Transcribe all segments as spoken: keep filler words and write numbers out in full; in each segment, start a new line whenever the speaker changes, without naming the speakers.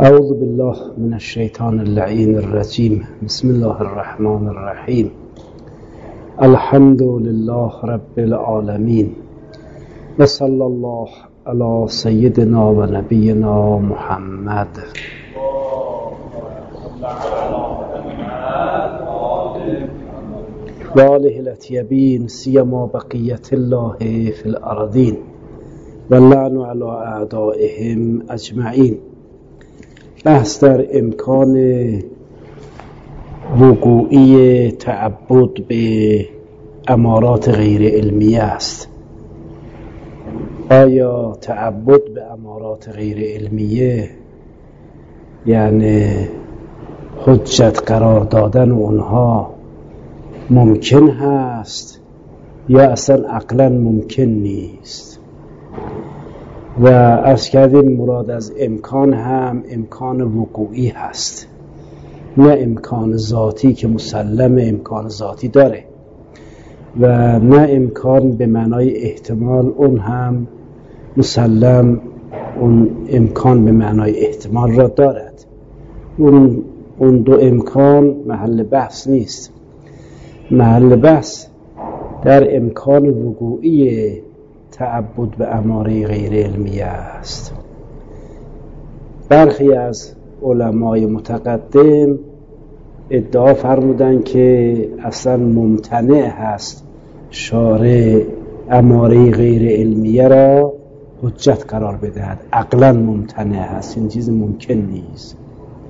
اعوذ بالله من الشیطان اللعین الرجیم. بسم الله الرحمن الرحیم. الحمد لله رب العالمین و صلی الله علی سیدنا و نبینا محمد و آله الاطیبین سیما بقیت الله فی الارضین و اللعن علی اعدائهم اجمعین. بحث در امکان وقوعی تعبد به امارات غیر علمیه است. آیا تعبد به امارات غیر علمیه یعنی حجت قرار دادن اونها ممکن هست یا اصلا عقلا ممکن نیست؟ و عرض کردیم مراد از امکان هم امکان وقوعی هست، نه امکان ذاتی که مسلم امکان ذاتی داره، و نه امکان به معنای احتمال، اون هم مسلم اون امکان به معنای احتمال را دارد. اون, اون دو امکان محل بحث نیست. محل بحث در امکان وقوعی تعبد به اماره غیر علمیه است. برخی از علمای متقدم ادعا فرمودند که اصلا ممتنع هست شارع اماره غیر علمیه را حجت قرار بدهد، عقلا ممتنع هست، این چیز ممکن نیست.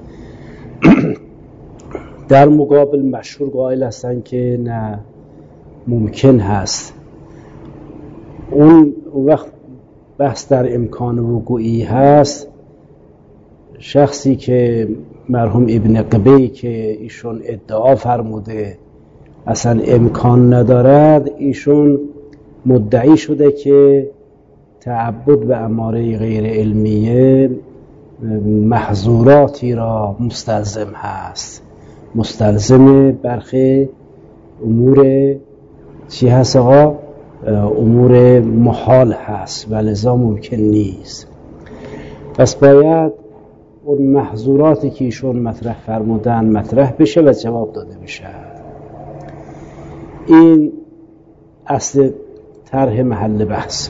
در مقابل مشهور قائل هستند که نه، ممکن هست. اون وقت بحث در امکان وقوعی هست. شخصی که مرحوم ابن قبی که ایشون ادعا فرموده اصلا امکان ندارد، ایشون مدعی شده که تعبد به اماره غیر علمیه محظوراتی را مستلزم هست، مستلزم برخی امور چی هست آقا؟ امور محال هست و لذا ممکن نیست. پس باید اون محظوراتی که ایشون مطرح فرمودن مطرح بشه و جواب داده بشه. این اصل طرح محل بحث.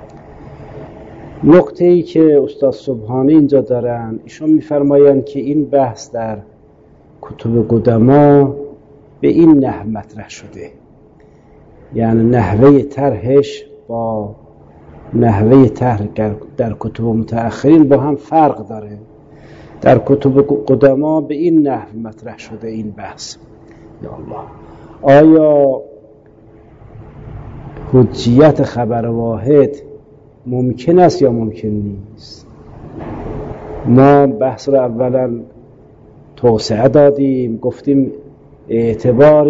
نکته ای که استاد سبحانی اینجا دارن، ایشون میفرمایند که این بحث در کتب قدما به این نحو مطرح شده، یعنی نحوه طرحش با نحوه طرح در کتب متأخرین با هم فرق داره. در کتب قدما به این نحو مطرح شده این بحث. یا الله، آیا حجیت خبر واحد ممکن است یا ممکن نیست؟ ما بحث رو اولا توسعه دادیم، گفتیم اعتبار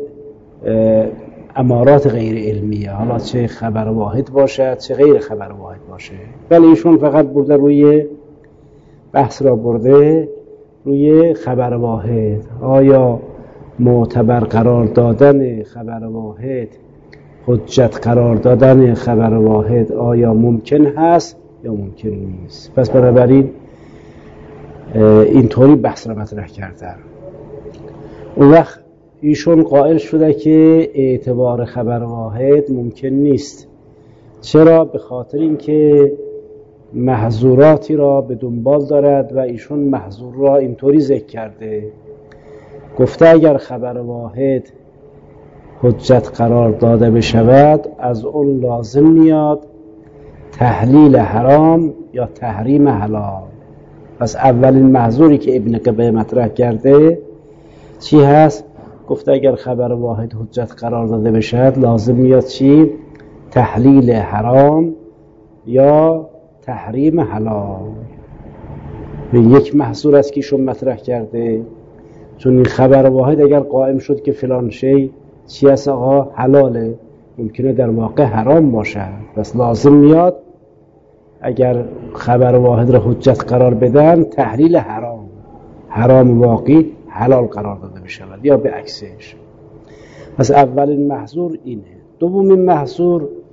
امارات غیر علمیه، حالا چه خبر واحد باشد چه غیر خبر واحد باشه، ولی ایشون فقط برده روی بحث را برده روی خبر واحد. آیا معتبر قرار دادن خبر واحد، حجت قرار دادن خبر واحد آیا ممکن هست یا ممکن نیست؟ پس بنابراین اینطوری بحث را مطرح کردن. اون وقت ایشون قائل شده که اعتبار خبر واحد ممکن نیست. چرا؟ به خاطر اینکه محظوراتی را به دنبال دارد و ایشون محظور را اینطوری ذکر کرده، گفته اگر خبر واحد حجت قرار داده بشود از اون لازم میاد تحلیل حرام یا تحریم حلال. پس اولین محظوری که ابن قبی مطرح کرده چی هست؟ گفته اگر خبر واحد حجت قرار داده بشود لازم میاد چی؟ تحلیل حرام یا تحریم حلال. این یک محظور است که ایشون مطرح کرده، چون این خبر واحد اگر قائم شد که فلان شی چی هست آقا؟ حلاله، ممکنه در واقع حرام باشد. پس لازم میاد اگر خبر واحد را حجت قرار بدن تحلیل حرام، حرام واقعی حلال قرار داده بشود یا به عکسش. پس اولین محظور اینه. دومین محظور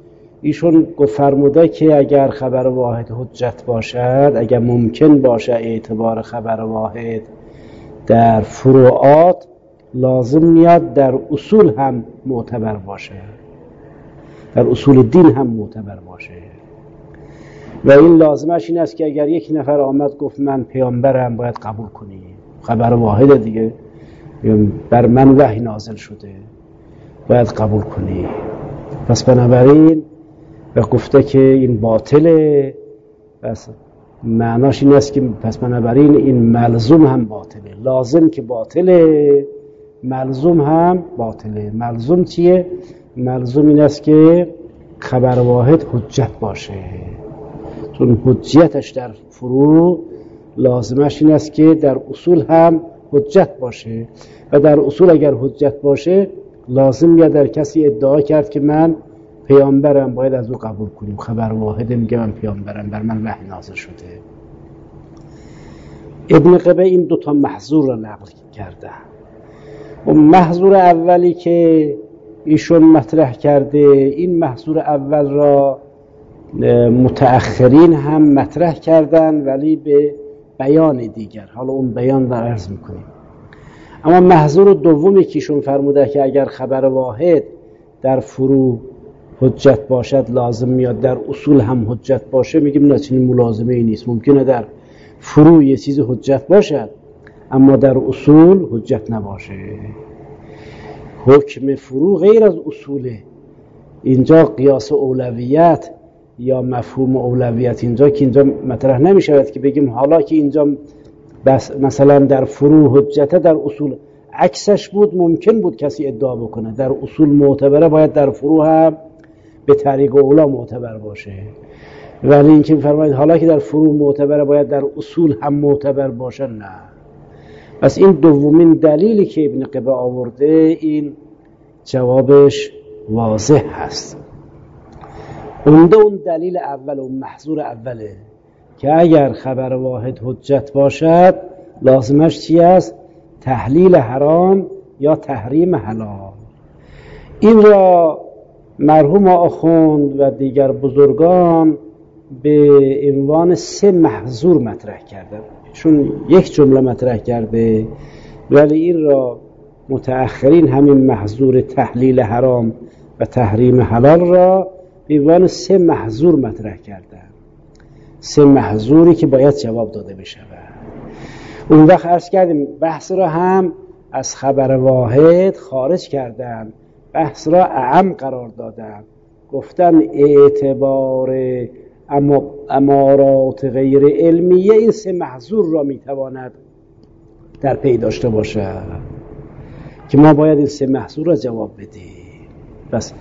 ایشون فرموده که اگر خبر واحد حجت باشد، اگر ممکن باشه اعتبار خبر واحد در فروعات، لازم میاد در اصول هم معتبر باشه، در اصول دین هم معتبر باشه. و این لازمش این است که اگر یک نفر آمد گفت من پیامبرم، باید قبول کنی، خبر واحد دیگه، بر من وحی نازل شده، باید قبول کنی. پس بنابراین و گفته که این باطله، پس معناش این است که پس بنابراین این ملزوم هم باطله، لازم که باطله، ملزوم هم باطله. ملزوم چیه؟ ملزوم این است که خبر واحد حجت باشه، چون حجیتش در فروع لازمش این است که در اصول هم حجت باشه، و در اصول اگر حجت باشه لازم یا در کسی ادعا کرد که من پیامبرم، باید از او قبول کنیم. خبر واحد میگه من پیامبرم، بر من وحی نازل شده. ابن قبه این دوتا محظور را نقل کرده. و محظور اولی که ایشون مطرح کرده، این محظور اول را متأخرین هم مطرح کردن، ولی به بیان دیگر. حالا اون بیان را عرض میکنیم. اما محظور دومی که ایشون فرموده که اگر خبر واحد در فروع حجت باشد، لازم میاد در اصول هم حجت باشه، میگیم نه، چنین ملازمه ای نیست. ممکنه در فروع یه چیز حجت باشد اما در اصول حجت نباشه. حکم فروع غیر از اصوله. اینجا قیاس اولویت یا مفهوم اولویت اینجا که اینجا مطرح نمیشود که بگیم حالا که اینجا بس مثلا در فروع حجته، در اصول عکسش بود، ممکن بود کسی ادعا بکنه در اصول معتبره، باید در فروع هم به طریق اولا معتبر باشه. ولی اینکه فرمایید حالا که در فروع معتبره باید در اصول هم معتبر باشه، نه. پس این دومین دلیلی که ابن قبه آورده، این جوابش واضح هست. اونده اون دلیل اول، اون محظور اوله که اگر خبر واحد حجت باشد، لازمش چی است؟ تحلیل حرام یا تحریم حلال. این را مرحوم آخوند و دیگر بزرگان به عنوان سه محظور مطرح کردن. چون یک جمله مطرح کرده، ولی این را متأخرین همین محظور تحلیل حرام و تحریم حلال را به عنوان سه محظور مطرح کردن. سه محظوری که باید جواب داده بشه. اون وقت عرض کردیم بحث را هم از خبر واحد خارج کردن، بحث را اعم قرار دادن، گفتن اعتبار امارات غیر علمیه این سه محظور را میتواند در پی داشته باشه که ما باید این سه محظور را جواب بدیم. بس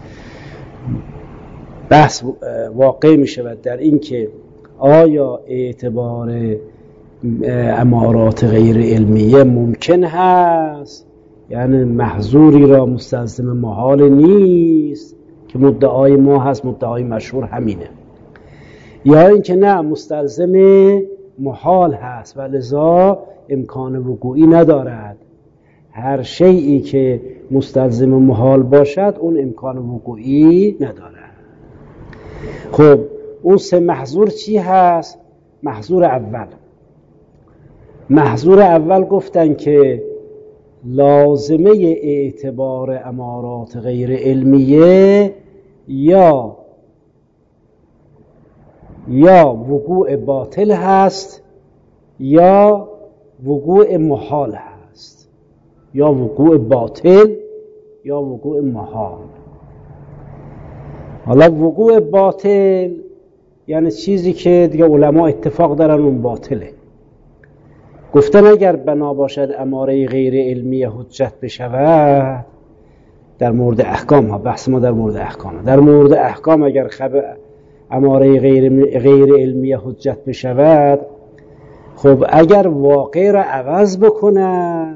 بحث واقع می شود در این که آیا اعتبار امارات غیر علمیه ممکن هست، یعنی محظوری را مستلزم محال نیست که مدعای ما هست، مدعای مشهور همینه، یا اینکه نه مستلزم محال هست و لذا امکان وقوعی ندارد. هر شیئی که مستلزم محال باشد اون امکان وقوعی ندارد. خب اون سه محظور چی هست؟ محظور اول محظور اول گفتن که لازمه اعتبار امارات غیر علمیه یا یا وقوع باطل هست یا وقوع محال هست، یا وقوع باطل یا وقوع محال. حالا وقوع باطل یعنی چیزی که دیگه علما اتفاق دارن اون باطله. گفتن اگر بنا باشد اماره غیر علمی حجت بشود، در مورد احکام ها، بحث ما در مورد احکام ها. در مورد احکام اگر خبر اماره غیر, غیر علمی حجت بشود، خب اگر واقع را عوض بکنه،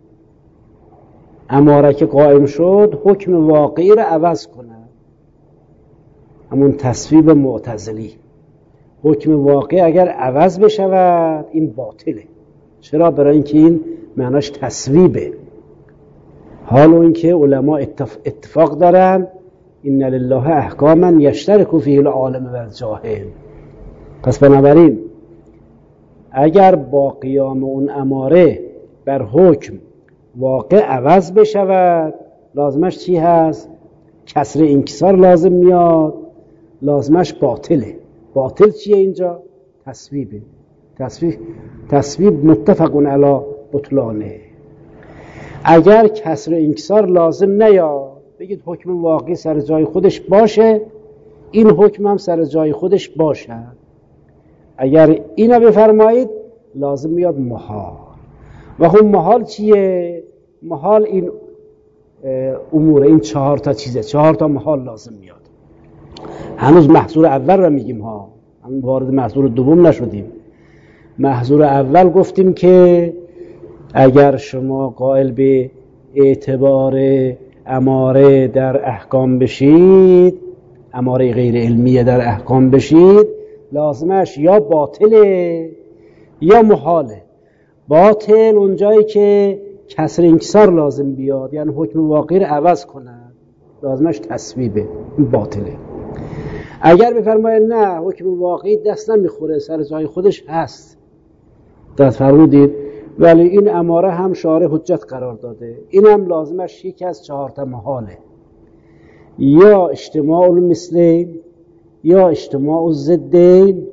اماره که قائم شد حکم واقعی را عوض کنه، همون تصویب معتزلی، حکم واقع اگر عوض بشود این باطله. چرا؟ برای اینکه این معناش تصویبه. حال و اینکه علما اتفاق دارن این لله احکاما یشترک فیه العالم و الجاهل. پس بنابراین اگر با قیام اون اماره بر حکم واقع عوض بشود، لازمش چی هست؟ کسر انکسار لازم میاد، لازمش باطله. باطل چیه اینجا؟ تصویبه. تصویب تصویب متفق علی بطلانه. اگر کسر انکسار لازم نیاد، بگید حکم واقعی سر جای خودش باشه، این حکم هم سر جای خودش باشه. اگر اینا بفرمایید لازم میاد محال. و خب محال چیه؟ محال این امور، این چهار تا چیزه، چهار تا محال لازم میاد. هنوز محظور اول رو میگیم ها، هم وارد محظور دوم نشدیم. محظور اول گفتیم که اگر شما قائل به اعتبار اماره در احکام بشید، اماره غیر علمیه در احکام بشید، لازمش یا باطله یا محاله. باطل اونجایی که کسر انکسار لازم بیاد، یعنی حکم واقعی رو عوض کنه، لازمش تصویبه، این باطله. اگر بفرماید نه حکم واقعی دست نمیخوره، سر جای خودش هست، دست فرمودید، ولی این اماره هم شارع حجت قرار داده، این هم لازمش یکی از چهار تا محاله، یا اجتماع المثلین، یا اجتماع الضدین،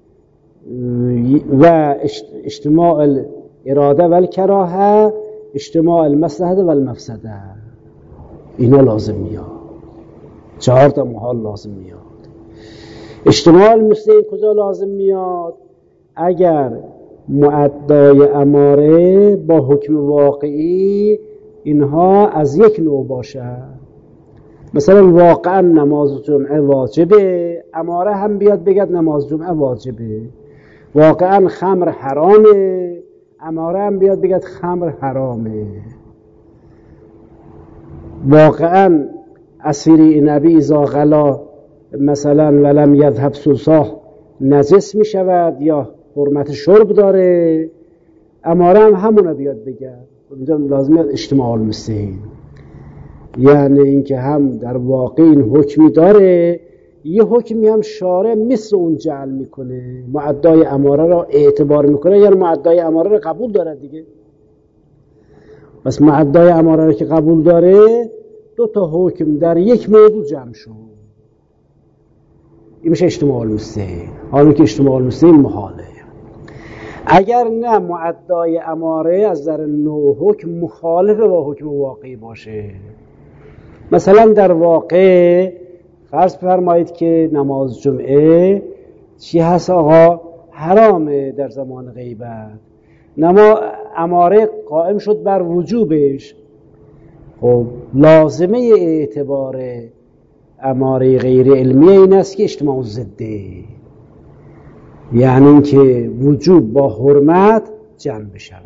و اجتماع الاراده و الکراهه، اجتماع المصلحه و المفسده. اینا لازم میاد، چهار تا محال لازم میاد. اجتماع المثلین کجا لازم میاد؟ اگر معدای اماره با حکم واقعی اینها از یک نوع باشه، مثلا واقعا نماز جمعه واجبه، اماره هم بیاد بگد نماز جمعه واجبه. واقعا خمر حرامه، اماره هم بیاد بگد خمر حرامه. واقعا اسیری نبی اذا غلا مثلا ولم یذهب سلساه نجس می شود یا حرمت شرب داره، اماره هم همونه بیاد بگد. اونجا لازمه اجتماع المثلین، یعنی اینکه هم در واقع این حکمی داره، یه حکمی هم شارع مثل اون جعل میکنه، معدای اماره را اعتبار میکنه، یعنی معدای اماره را قبول داره دیگه. پس معدای اماره را که قبول داره، دو تا حکم در یک موضوع جمع شد، این میشه اجتماع المثلین. حالا که اجتماع المثلین محاله. اگر نه معدای اماره از در نوع حکم مخالف با حکم واقعی باشه، مثلا در واقع فرض فرمایید که نماز جمعه چی هست آقا؟ حرامه در زمان غیبت، نما اماره قائم شد بر وجوبش. خب لازمه اعتبار اماره غیر علمیه این است که اجتماع ضده، یعنی اینکه وجوب با حرمت جمع بشود.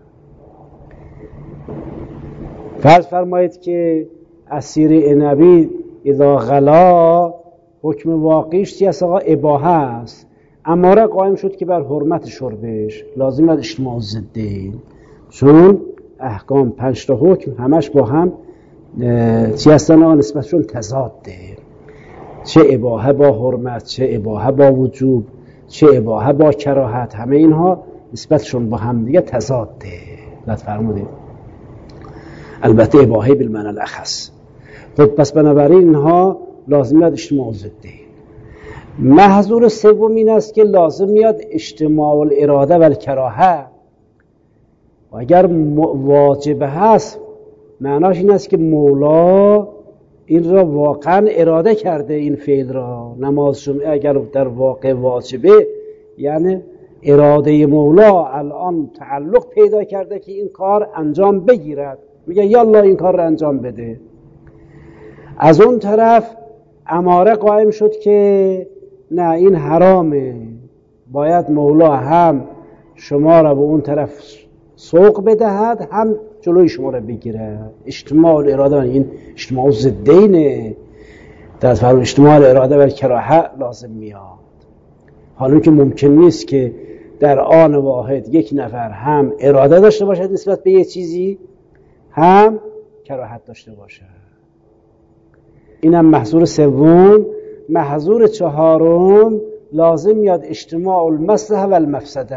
فرض فرمایید که اسیر نبی اذا غلا حکم واقعیش چی است آقا؟ اباحه است، اماره قائم شد که بر حرمت شربش، لازم است اجتماع ضده، چون احکام پنج تا حکم همش با هم چی هستن آقا؟ نسبتشون تضاده، چه اباحه با حرمت، چه اباحه با وجوب، چه اباحه با کراهت، همه اینها نسبتشون با هم دیگه تضاده. لطف فرمودید. البته اباحه بالمعنی الاخص. خب پس بنابراین اینها لازم میاد اجتماع ضده. محظور سوم این است که لازم میاد اجتماع الاراده و الکراهه. و اگر واجب هست معناش این است که مولا این را واقعا اراده کرده، این فعل را. نماز جمعه اگر در واقع واجبه، یعنی اراده مولا الان تعلق پیدا کرده که این کار انجام بگیرد، میگه یالله این کار را انجام بده. از اون طرف اماره قائم شد که نه این حرامه، باید مولا هم شما را به اون طرف سوق بدهد، هم جلوی شما را بگیره. اجتماع الاراده این اجتماع ضدینه، در فرم اجتماع الاراده و کراهه لازم میاد. حالا که ممکن نیست که در آن واحد یک نفر هم اراده داشته باشد نسبت به یه چیزی، هم کراهت داشته باشد. اینم محظور سوم. محظور چهارم لازم میاد اجتماع المصلحه و المفسده.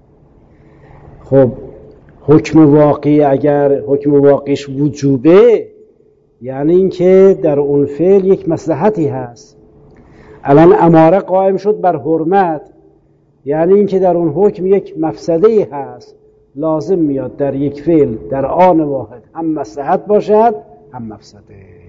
خب حکم واقعی اگر حکم واقعیش وجوبه یعنی اینکه در اون فعل یک مصلحتی هست. الان اماره قائم شد بر حرمت یعنی اینکه در اون حکم یک مفسده‌ای هست. لازم میاد در یک فعل در آن واحد هم مصلحت باشد هم مفسده.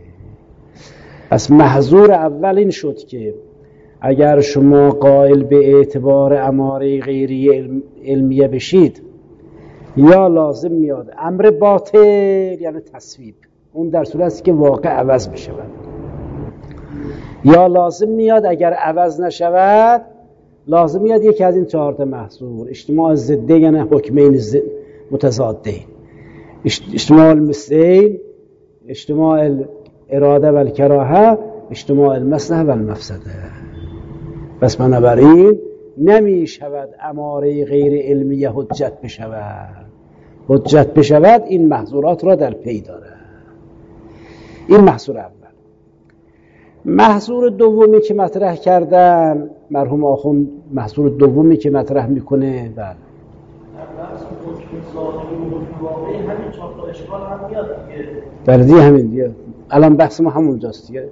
پس محظور اول این شد که اگر شما قائل به اعتبار اماره غیری علمیه بشید یا لازم میاد امر باطل یعنی تصویب، اون در صورتی که واقع عوض بشود، یا لازم میاد اگر عوض نشود لازم میاد یکی از این چهار تا محظور اجتماع ضده یعنی حکمین متضادین، اجتماع المثلین، اجتماع اراده و الکراهه، اجتماع المصلحه و المفسده. پس بنابراین نمی شود اماره غیر علمیه حجت بشود. حجت بشود این محظورات را در پی داره. این محظور اول. محظور دومی که مطرح کردن مرحوم آخوند، محظور دومی که مطرح میکنه بله بله دیگه همین دیگه الان بحث ما همون جاست دیگه.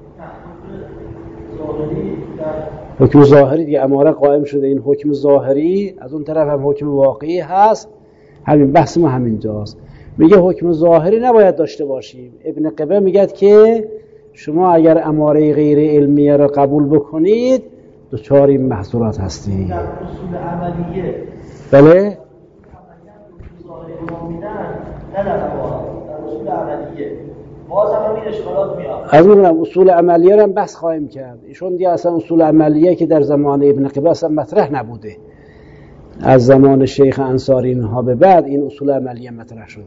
حکم ظاهری دیگه اماره قائم شده، این حکم ظاهری، از اون طرف هم حکم واقعی هست، همین بحث ما همین جاست. میگه حکم ظاهری نباید داشته باشیم. ابن قبه میگه که شما اگر اماره غیر علمیه را قبول بکنید دچار این محظورات هستید. در اصول عملیه بله از میگم اصول عملیه را هم بحث خواهیم کرد. ایشون دیگه اصلا اصول عملیه که در زمان ابن قبه اصلا مطرح نبوده، از زمان شیخ انصاری اینها به بعد این اصول عملیه مطرح شده.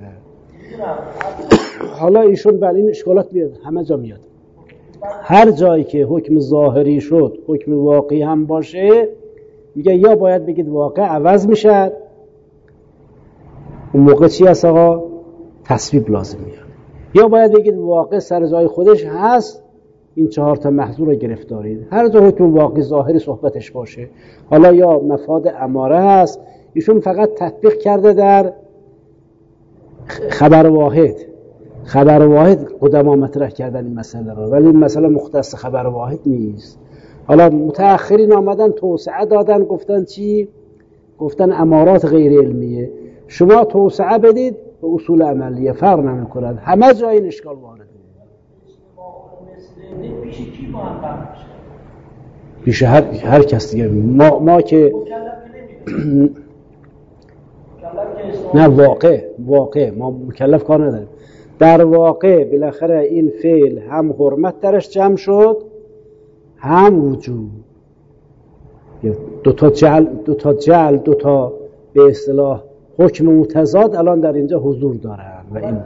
حالا ایشون بر این اشکالات میاد، همه جا میاد. هر جایی که حکم ظاهری شد حکم واقعی هم باشه میگه یا باید بگید واقع عوض میشد، اون موقع چی هست آقا؟ تصویب لازم میاد. یا باید بگید واقع سر جای خودش هست، این چهار تا محظور رو گرفتارید. هر جا حکم واقعی ظاهری صحبتش باشه، حالا یا مفاد اماره هست، ایشون فقط تطبیق کرده در خبر واحد. خبر واحد قدما مطرح کردن این مسئله رو، ولی این مسئله مختص خبر واحد نیست. حالا متأخرین آمدن توسعه دادن، گفتن چی؟ گفتن امارات غیر علمیه. شما توسعه بدید به اصول عملیه، فرق نمی کند، همه جای این اشکال وارده. پیش کی محقق میشه؟ پیش هر هر کس دیگه. ما ما که نه واقع واقع ما مکلف کار نداریم. در واقع بالاخره این فعل هم حرمت درش جمع شد هم وجوب. دو تا جعل دو تا جعل دو تا به اصطلاح حکم متضاد الان در اینجا حضور دارن و این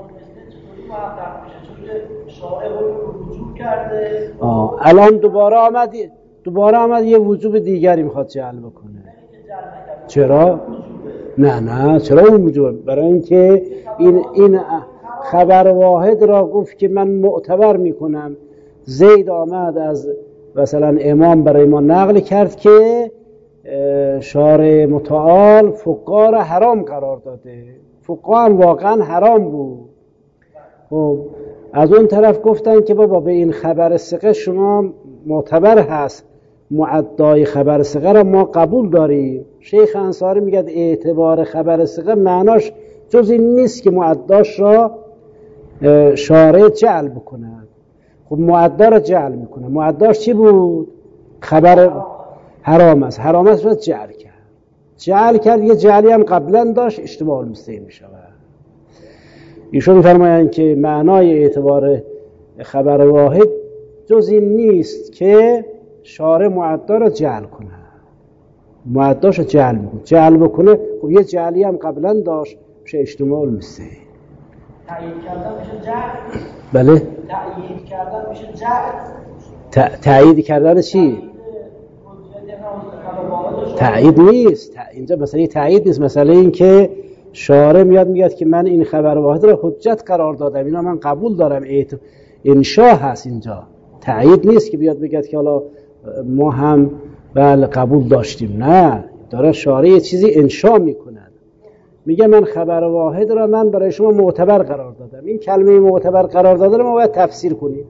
آه. الان دوباره آمد دوباره آمد یه وجوب دیگری میخواد جعل بکنه. چرا؟ نه نه چرا اون وجوبه؟ برای اینکه این این خبر واحد را گفت که من معتبر میکنم. زید آمد از مثلا امام برای ما نقل کرد که شارع متعال فقها را حرام قرار داده، فقها هم واقعا حرام بود. خب از اون طرف گفتن که بابا به این خبر ثقه شما معتبر هست، معدای خبر ثقه را ما قبول داریم. شیخ انصاری میگه اعتبار خبر ثقه معناش جز این نیست که معداش را شارع جعل بکنه. خب معدا را جعل میکنه، معداش چی بود؟ خبر حرام است، حرام است را جعل کرد. جعل کرد یه جعلی هم قبلا داشت، اشتباه المستعین میشود. ایشون میفرمایند که معنای اعتبار خبر واحد جز این نیست که شارع معدا را جعل کنه، معداش را جعل میکنه. جعل بکنه خب یه جعلی هم قبلا داشت، میشه اجتماع المستعین.
تأیید کردن میشه جعل.
بله
تأیید کردن میشه جعل.
تأیید کردن چی؟ تأیید نیست. اینجا مسئله تأیید نیست، مسئله این که شارع میاد میگه که من این خبر واحد را حجت قرار دادم، اینا من قبول دارم. انشا هست اینجا، تایید نیست که بیاد بگید که حالا ما هم بله قبول داشتیم. نه، داره شارع یه چیزی انشا میکند، میگه من خبر واحد را من برای شما معتبر قرار دادم. این کلمه معتبر قرار داده رو ما باید تفسیر کنیم.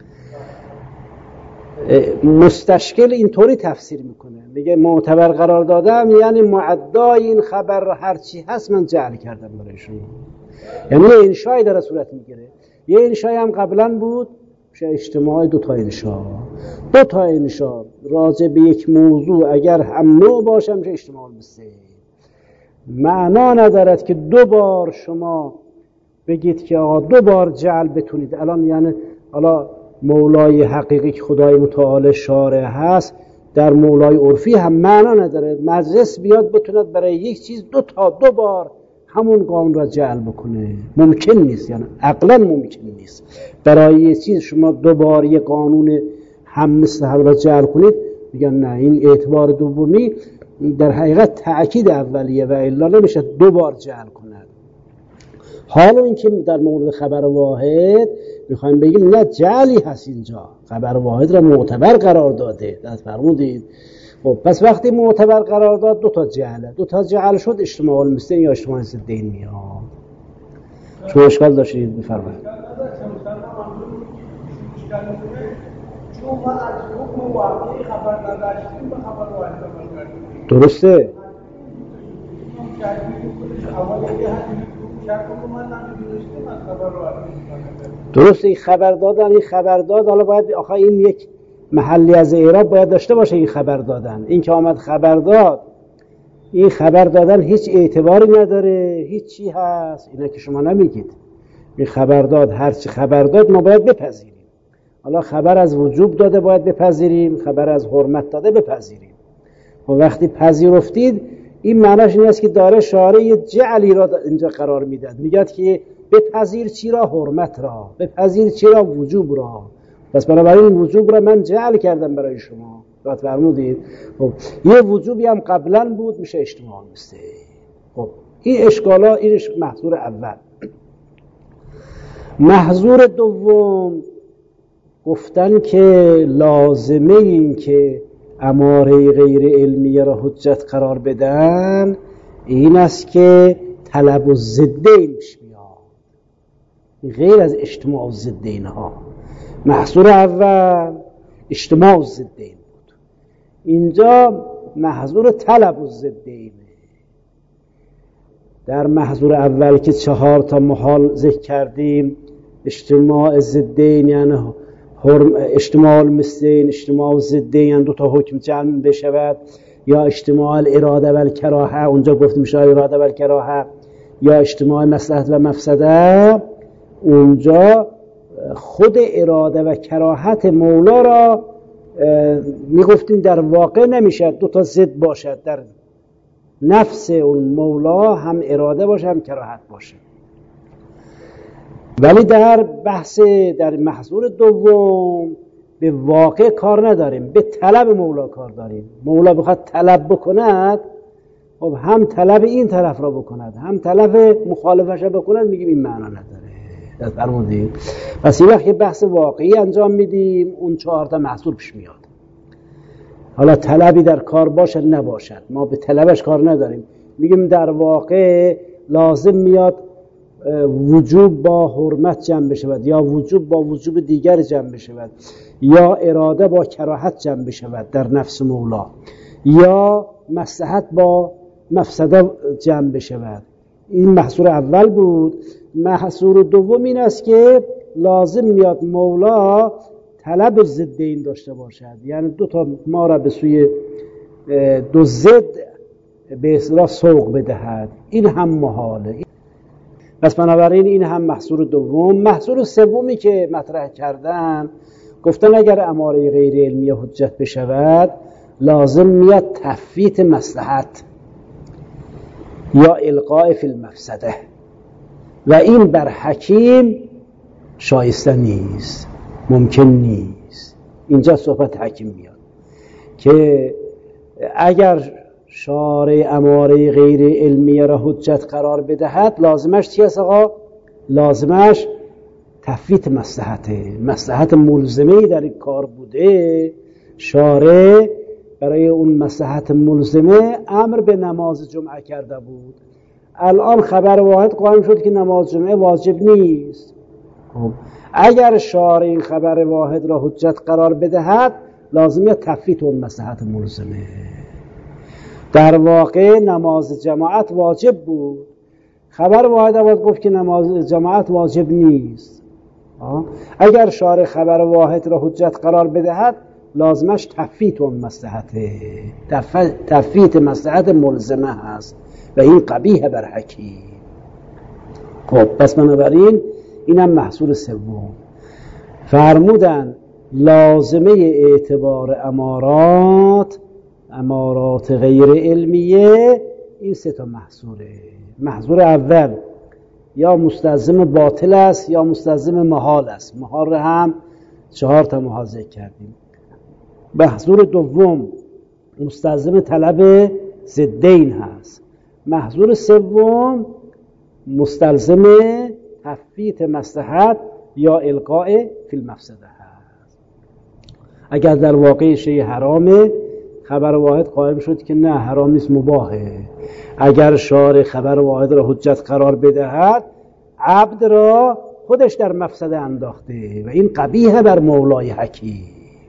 مستشکل اینطوری تفسیر میکنه، میگه معتبر قرار دادم یعنی معدای این خبر هرچی هست من جعل کردم برای شما. یعنی یه انشایی داره صورت میگیره. یه انشایی هم قبلا بود، میشه اجتماع دو تا انشا. دو تا انشا راجع به یک موضوع اگر هم نوع باشه میشه اجتماع المثلین. معنا ندارد که دو بار شما بگید که آقا دو بار جعل بتونید. الان یعنی حالا مولای حقیقی که خدای متعال شارع هست، در مولای عرفی هم معنا نداره مجلس بیاد بتوند برای یک چیز دو تا دو بار همون قانون را جعل بکنه. ممکن نیست، یعنی عقلا ممکن نیست برای یک چیز شما دو بار یک قانون هم مثل هم را جعل کنید. میگن نه، این اعتبار دومی در حقیقت تأکید اولیه و الا نمیشه دو بار جعل کند. حالا اینکه در مورد خبر واحد میخوایم بگیم نه، جعلی هست اینجا، خبر واحد را معتبر قرار داده. دست فرمودید. خب پس وقتی معتبر قرار داد دو تا جعله، دو تا جعل شد اجتماع المثلین یا اجتماع ضدین میاد. شما اشکال داشتید بفرمایید.
چون ما از حکم واقعی خبر نداشتیم به خبر واحد کردیم.
درسته؟ درسته. این خبر دادن، این خبر داد، حالا باید آخه این یک محلی از اعراب باید داشته باشه. این خبر دادن، این که آمد خبر داد، این خبر دادن هیچ اعتباری نداره، هیچ چی هست اینا که شما نمیگید. این خبر داد، هر چی خبر داد ما باید بپذیریم. حالا خبر از وجوب داده باید بپذیریم، خبر از حرمت داده بپذیریم. و وقتی پذیرفتید این معناش این است که داره شارع یه جعلی را اینجا قرار میداد، میگه که بپذیر چی را؟ حرمت را. بپذیر چی را؟ وجوب را. پس بنابراین این وجوب را من جعل کردم برای شما. راست فرمودید. خب یه وجوبی هم قبلا بود، میشه اجتماع المثلین. خب این اشکالا، این محظور اول. محظور دوم گفتن که لازمه این که اماره غیر علمیه را حجت قرار بدن این است که طلب الضدین پیش میاد، غیر از اجتماع الضدین ها. محظور اول اجتماع الضدین بود، اینجا محظور طلب الضدین. در محظور اول که چهار تا محال ذکر کردیم، اجتماع ضدین یعنی اجتماع المثلین، اجتماع ضدین یعنی دو تا حکم جمع بشود، یا اجتماع اراده و کراهه، اونجا گفتیم میشه اراده و کراهه، یا اجتماع مصلحت و مفسده. اونجا خود اراده و کراهت مولا را میگفتیم در واقع نمیشه دو تا ضد باشد، در نفس اون مولا هم اراده باشه هم کراهت باشه. ولی در بحث در محظور دوم به واقع کار نداریم، به طلب مولا کار داریم. مولا بخواد طلب بکند، خب هم طلب این طرف را بکند هم طلب مخالفش را بکند، میگیم این معنا نداره. دست فرمودید. پس این وقت بحث واقعی انجام میدیم، اون چهار تا محظور پیش میاد. حالا طلبی در کار باشد نباشد، ما به طلبش کار نداریم، میگیم در واقع لازم میاد وجوب با حرمت جمع بشود، یا وجوب با وجوب دیگر جمع بشود، یا اراده با کراهت جمع بشود در نفس مولا، یا مصلحت با مفسده جمع بشود. این محصور اول بود. محصور دوم این است که لازم میاد مولا طلب ضدین داشته باشد، یعنی دو تا ما را به سوی دو ضد به اصطلاح سوق بدهد. این هم محاله. پس بنابراین این هم محصور دوم. محصور سومی که مطرح کردن گفتن اگر اماره غیر علمیه حجت بشود لازم میاد تفویت مصلحت یا القاء فی المفسده، و این بر حکیم شایسته نیست، ممکن نیست. اینجا صحبت حکیم میاد که اگر شارع اماره غیر علمیه را حجت قرار بدهد لازمش چی است آقا؟ لازمش تفویت مصلحته، مصلحت ملزمه‌ای در این کار بوده، شارع برای اون مصلحت ملزمه امر به نماز جمعه کرده بود. الان خبر واحد قائم شد که نماز جمعه واجب نیست. خب اگر شارع این خبر واحد را حجت قرار بدهد لازمه تفویت اون مصلحت ملزمه. در واقع نماز جماعت واجب بود، خبر واحد باید گفت که نماز جماعت واجب نیست. آه؟ اگر شارع خبر واحد را حجت قرار بدهد لازمش تفویت اون مصلحته، تفویت مصلحت ملزمه هست و این قبیح بر حکیم. خب پس بنابراین اینم محصول سوم. فرمودن لازمه اعتبار امارات، امارات غیر علمیه، این سه تا محصوله. محصول اول یا مستلزم باطل است یا مستلزم محال است. محال هم چهار تا محال ذکر کردیم. محصول دوم مستلزم طلب ضدین هست. محصول سوم مستلزم تفویت مصلحت یا القاء فی المفسده هست. اگر در واقع شیء حرامه خبر واحد قائم شد که نه حرام نیست مباهه، اگر شارع خبر واحد را حجت قرار بدهد عبد را خودش در مفسده انداخته و این قبیح بر مولای حکیم.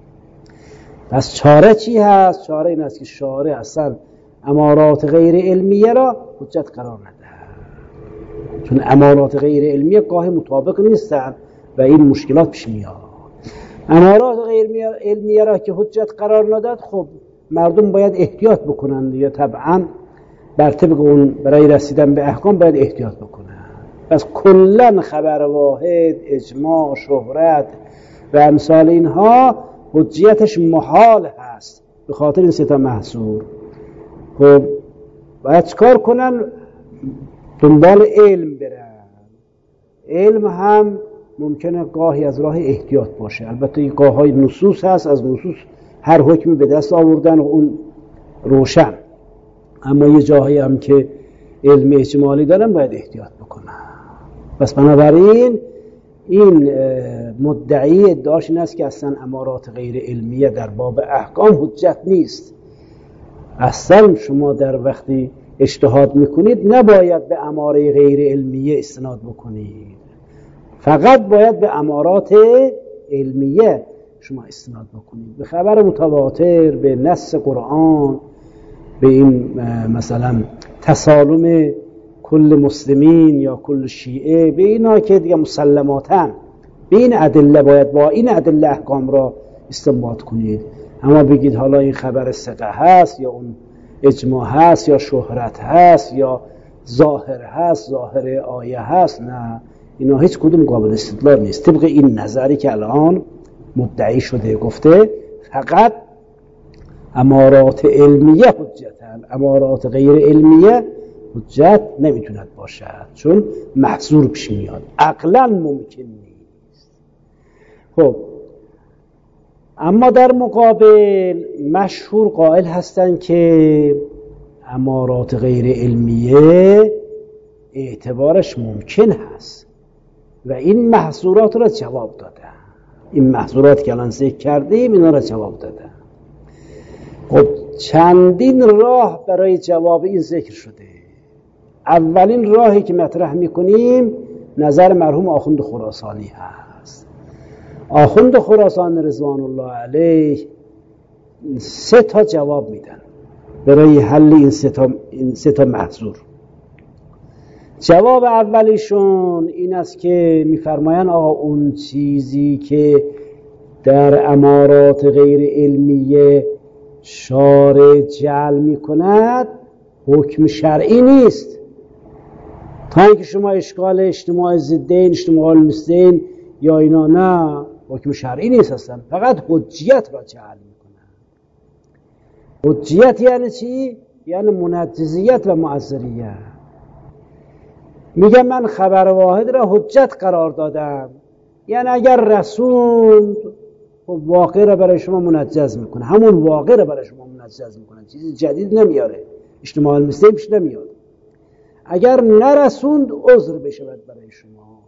پس چاره چی هست؟ چاره این است که شارع اصلا امارات غیر علمیه را حجت قرار ندهد، چون امارات غیر علمیه گاه مطابق نیستن و این مشکلات پیش میاد. امارات غیر علمیه را که حجت قرار نداد خب مردم باید احتیاط بکنن یا طبعا بر طبق اون برای رسیدن به احکام باید احتیاط بکنن. پس کلن خبر واحد، اجماع، شهرت و امثال اینها حجیتش محال هست به خاطر این سه تا محصور. خب باید چکار کنن؟ دنبال علم برن. علم هم ممکنه گاهی از راه احتیاط باشه، البته این گاه های نصوص هست، از نصوص هر حکمی به دست آوردن و اون روشن، اما یه جاهایی هم که علم اجمالی دارن باید احتیاط بکنن. پس بنابراین این مدعی ادعاش این است که اصلا امارات غیر علمیه در باب احکام حجت نیست. اصلا شما در وقتی اجتهاد میکنید نباید به اماره غیر علمیه استناد بکنید، فقط باید به امارات علمیه شما استناد بکنید، به خبر متواتر، به نص قرآن، به این مثلا تسالم کل مسلمین یا کل شیعه، به اینا که دیگه مسلماتن، به این ادله باید با این ادله احکام را استنباط کنید. اما بگید حالا این خبر ثقه هست یا اون اجماع هست یا شهرت هست یا ظاهر هست، ظاهر آیه هست، نه، اینا هیچ کدوم قابل استدلال نیست. طبق این نظری که الان مدعی شده گفته فقط امارات علمیه حجتن، امارات غیر علمیه حجت نمیتوند باشد چون محظور پیش میاد، عقلا ممکن نیست. خب اما در مقابل مشهور قائل هستند که امارات غیر علمیه اعتبارش ممکن هست و این محظورات را جواب دادن. این محظورات که الان ذکر کردیم اینا را جواب دادن. خب چندین راه برای جواب این ذکر شده. اولین راهی که مطرح میکنیم نظر مرحوم آخوند خراسانی هست. آخوند خراسانی رضوان الله علیه سه تا جواب میدن برای حل این سه تا این سه تا محظور. جواب اولیشون این است که میفرمایند آقا اون چیزی که در امارات غیر علمیه شارع جعل میکند حکم شرعی نیست. تا اینکه شما اشکال اجتماع ضدین، اجتماع المثلین یا اینا، نه، حکم شرعی نیست هستن، فقط حجیت را جعل میکنن. حجیت یعنی چی؟ یعنی منجزیت و معذریت. میگه من خبر واحد را حجت قرار دادم، یعنی اگر رسوند خب واقع را برای شما منجز میکنه، همون واقع را برای شما منجز میکنه، چیزی جدید نمیاره، اجتماع المثلین پیش نمیاد. اگر نرسوند عذر بشود برای شما،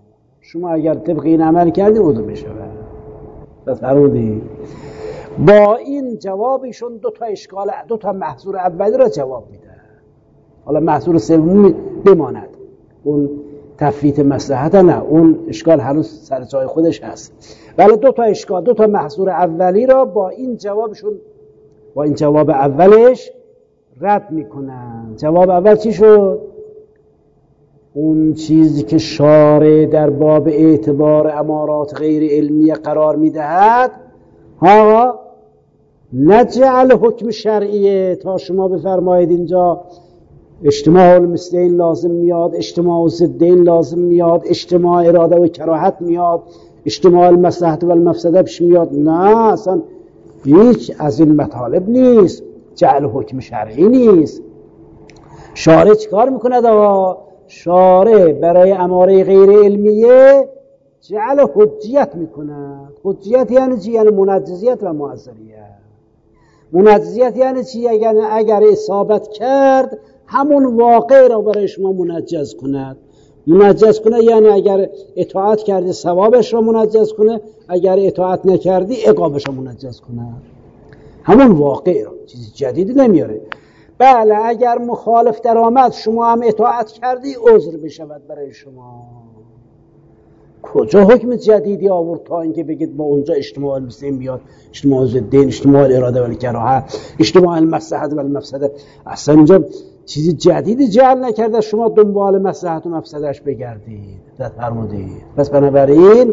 شما اگر طبق این عمل کردی عضو بشه. پس فرمودی با این جوابشون دو تا اشکال، دو تا محصور اولی را جواب میده. حالا محصور سومی بماند، اون تفویت مصلحت نه، اون اشکال هنوز سر جای خودش هست، ولی دو تا اشکال، دو تا محصور اولی را با این جوابشون، با این جواب اولش رد میکنن. جواب اول چی شد؟ اون چیزی که شارع در باب اعتبار امارات غیر علمیه قرار میدهد، ها نجعل حکم شرعیه. تا شما بفرمایید اینجا اجتماع المثلین لازم میاد، اجتماع الضدین لازم میاد، اجتماع اراده و کراهت میاد، اجتماع المصلحت و المفسده پیش میاد. نه، اصلا هیچ از این مطالب نیست، جعل حکم شرعی نیست. شارع چیکار میکنه دوا؟ شارع برای اماره غیر علمیه جعل حجیت میکنه. حجیت یعنی چی؟ یعنی منجزیت و معذریت. منجزیت یعنی چی؟ اگر, اگر اصابت کرد همون واقع را برای شما منجز کند. منجز کنه یعنی اگر اطاعت کردی ثوابش را منجز کنه، اگر اطاعت نکردی عقابش را منجز کنه. همون واقع را، چیز جدیدی نمیاره. بله اگر مخالف در آمد شما هم اطاعت کردی عذر بشود برای شما. کجا حکم جدیدی آورد تا اینکه بگید با اونجا اجتماع المسلمین بیاد، اجتماع الضدین، اجتماع اراده و الکراهه، اجتماع المصلحت و المفسده؟ اصلا اینجا چیزی جدیدی جعل نکرده شما دنبال مصلحت و مفسدهش بگردید. داد فرمودید. پس بنابراین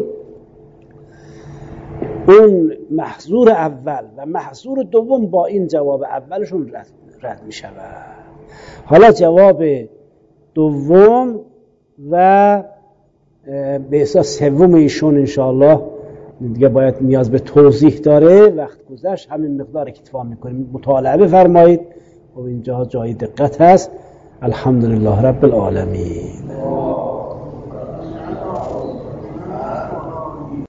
اون محظور اول و محظور دوم با این جواب اولشون رد, رد می شود. حالا جواب دوم و به اساس سوم ایشون انشاءالله دیگه باید نیاز به توضیح داره، وقت گذشت، همین مقدار اکتفا میکنیم. مطالعه بفرمایید و اینجا جای دقت هست. الحمدلله رب العالمین.